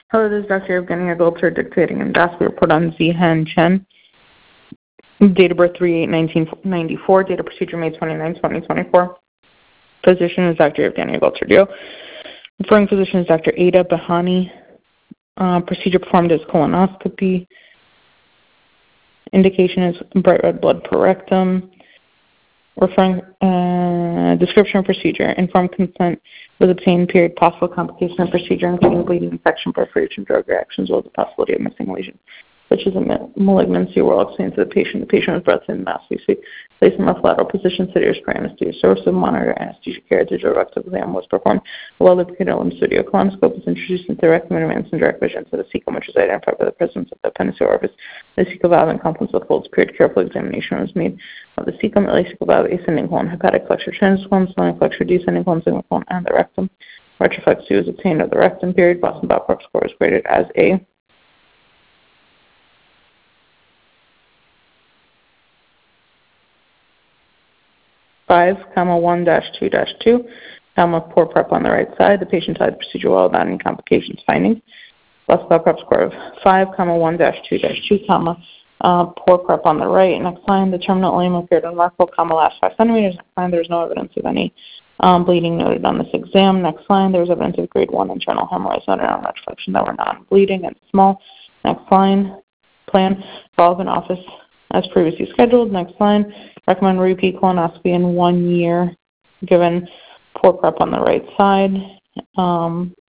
Hello, this is Dr. Evgenia Golter dictating endoscopy report on Zihan Chen. Date of birth 3/8/1994. Date of procedure May 29, 2024. Physician is Dr. Evgenia Golter. Referring physician is Dr. Ada Bahani. Procedure performed as colonoscopy. Indication is bright red blood per rectum. Referring description of procedure. Informed consent was obtained. Period. Possible complication of procedure, including bleeding, infection, perforation, drug reactions, as well as the possibility of missing lesion, such as a malignancy, were all explained to the patient. The patient was brought in mass VC, placed in left lateral position, sedation for anesthesia. Source of monitor anesthesia care. Digital rectal exam was performed. A well-lubricated limb studio colonoscope was introduced into the rectum and advanced in direct vision to the cecum, which is identified by the presence of the appendiceal orifice. The cecal valve and complements of folds. Period. Careful examination was made of the cecum, ileocecal valve, ascending colon, hepatic flexure, transverse colon, splenic flexure, descending colon, sigmoid colon, and the rectum. Retroflex 2 was obtained of the rectum. Period. Boston Babcock score was graded as a 5,1-2-2, poor prep on the right side. The patient had the procedure well without any complications findings. Boston Babcock score of 5,1-2-2, poor prep on the right. Next line, the terminal ileum appeared unmarkable, last 5 centimeters. Next line, there was no evidence of any bleeding noted on this exam. Next line, there was evidence of grade 1 internal hemorrhoids noted on retroflexion that were non-bleeding and small. Next line, plan, follow-up in office as previously scheduled. Next line, recommend repeat colonoscopy in 1 year, given poor prep on the right side.